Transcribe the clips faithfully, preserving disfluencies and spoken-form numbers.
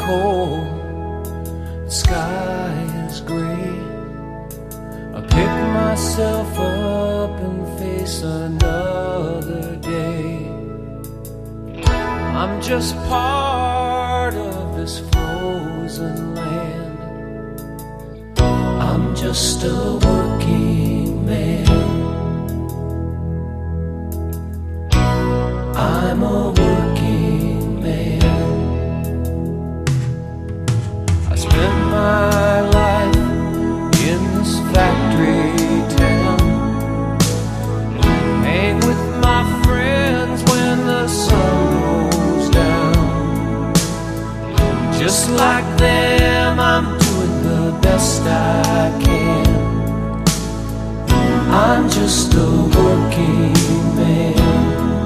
cold, the sky is gray. I pick myself up and face another day. I'm just part of this frozen land. I'm just a working man. I'm a working man. I spend my life in this factory town. Hang with my friends when the sun goes down. Just like them, I'm doing the best I can. I'm just a working man.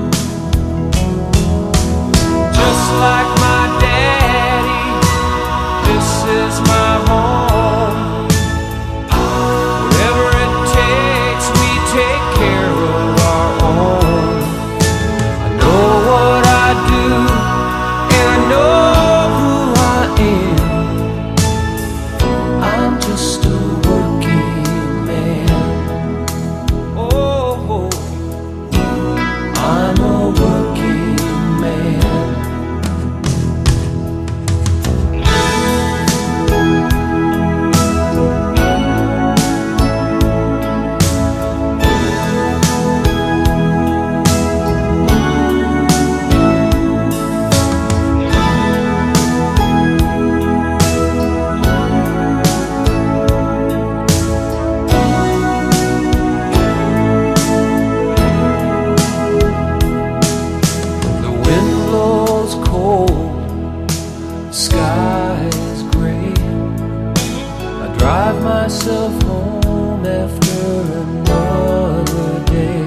Just like my daddy, this is my home. Whatever it takes, we take care of our own. I know what I do, and I know who I am. I'm just a working man. Oh, I'm a working man. Drive myself home after another day.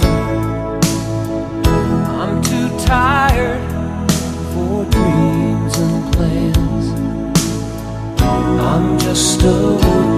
I'm too tired for dreams and plans. I'm just a